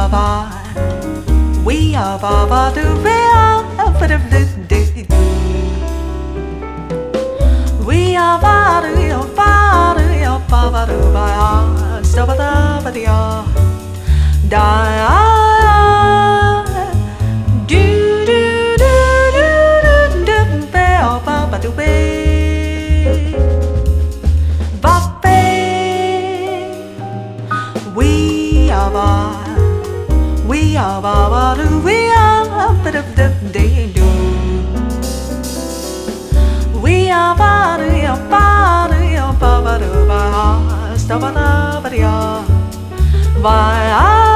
ba, we are ba ba do we are ba do do do do. We are ba do yo ba do yo ba ba do ba ya, sta ba da ba ya, da. We are ba ba do we are ba do do do. We are ba do ya ba do ya ba ba do ba sta ba da ba ya.